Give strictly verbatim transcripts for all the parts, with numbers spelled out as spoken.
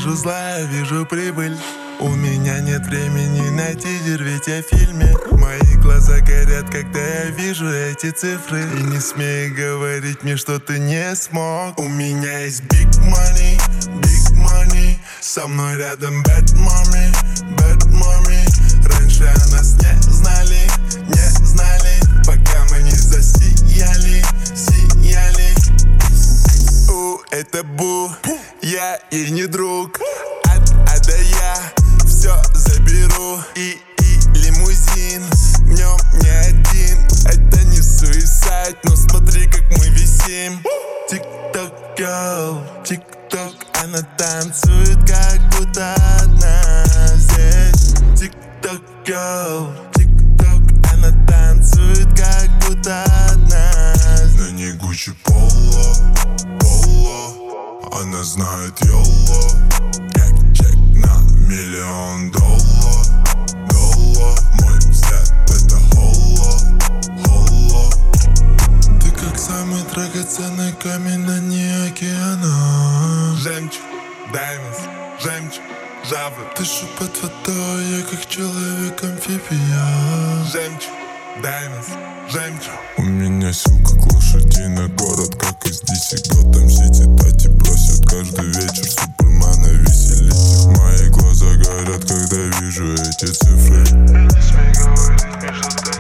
вижу зла, я вижу прибыль. У меня нет времени на тизер, ведь я в фильме. Мои глаза горят, когда я вижу эти цифры. И не смей говорить мне, что ты не смог. У меня есть big money, big money. Со мной рядом bad mommy, bad mommy. Раньше о нас не знали, не знали, пока мы не засияли, сияли. У, это бу, я ей не друг. От А до Я все заберу. И, и лимузин, в нем не один. Это не суицид, но смотри, как мы висим. Тик-ток, girl, тик-ток. Она танцует, как будто одна здесь. Тик-ток, girl, тик-ток. Она танцует, как будто одна здесь. На ней Гуччи Поло, Поло. Она знает йоло. Как чек на миллион долларов, доллар. Мой взгляд это холо, холо. Ты как самый драгоценный камень на дне океана. Жемчуг, даймонд, жемчуг, жабы. Дышу под водой, я как человек-амфибия. Жемчуг, даймонд, жемчуг. У меня сил как лошадиный город, как из ди си Готэм Сити. Тати просят каждый вечер Супермена веселить их. Мои глаза горят, когда вижу эти цифры. Не смей говорить мне, что ты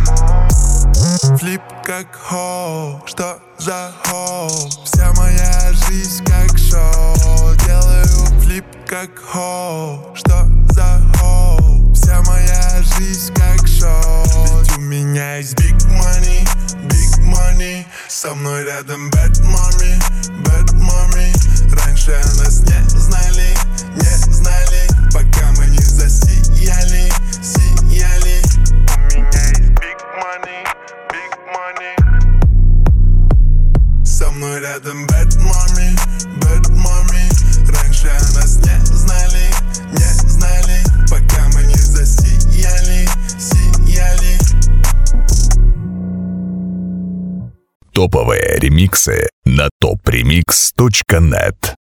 не смог. Флип как хоу, что за хоу? Вся моя жизнь как шоу. Делаю флип как хоу, что за хоу? Вся моя жизнь как шоу. Ведь у меня есть big money, big money. Со мной рядом bad mommy, bad mommy. Раньше о нас не знали, не знали, пока мы не засияли, сияли. У меня есть big money, big money. Со мной рядом bad mommy, bad mommy. Раньше о нас не знали, не знали, пока мы не засияли, сияли. Топовые ремиксы на топ ремикс точка нет.